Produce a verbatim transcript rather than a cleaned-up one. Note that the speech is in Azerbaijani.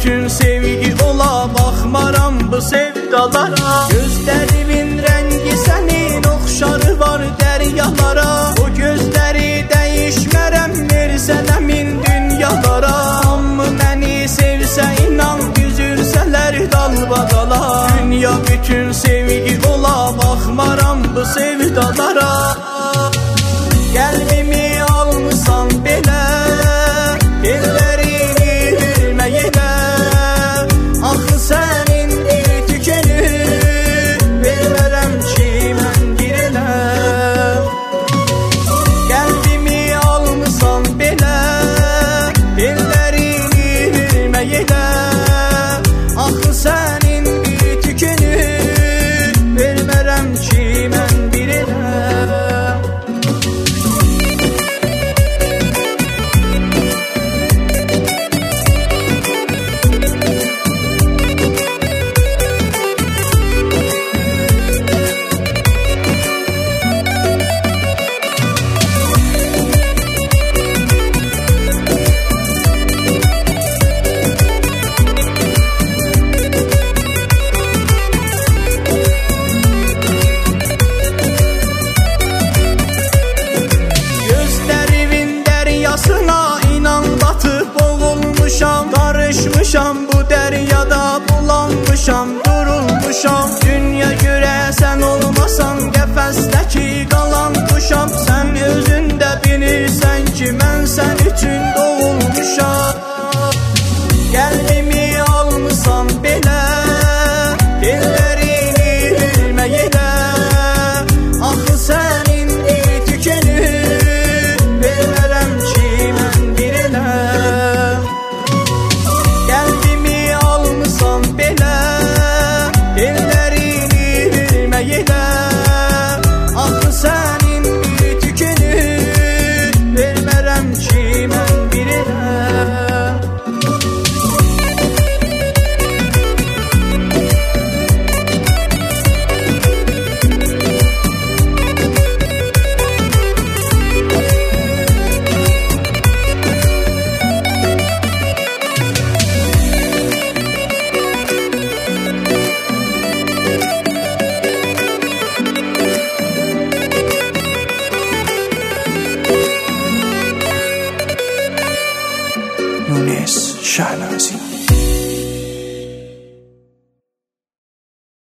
bütün sevgi ola, baxmaram bu sevdalara. Gözlərimin rəngi sənin, oxşarı var dəryalara. O gözləri dəyişmərəm, versənə min dünyalara. Amma məni sevsə inan, üzürsələr dalbadala. Dünya bütün sevgi ola, baxmaram bu sevdalara. Qəlbimi almısan belə, ellərini vermə elə. Axı sənin bir tükəni, vermərəm ki mən bir elə. Qəlbimi almısan belə, ellərini vermə elə. Axı sənin bir tükəni, vermərəm ki mən bir elə. Qarışmışam bu dəryada, bulanmışam, durulmuşam. Dünya görə sən olmasan, qəfəsdəki qalan quşam. Sən özün də bilirsən ki, mən sən üçün doğulmuşam. Qəlbimi almısan belə, ellərini vermə elə. Axı sənin bir tükəni, vermərəm ki mən bir elə. Qəlbimi almısan belə, ellərini vermə elə. Axı sənin bir tükəni, vermərəm ki mən bir elə. Nunes Shahnazi.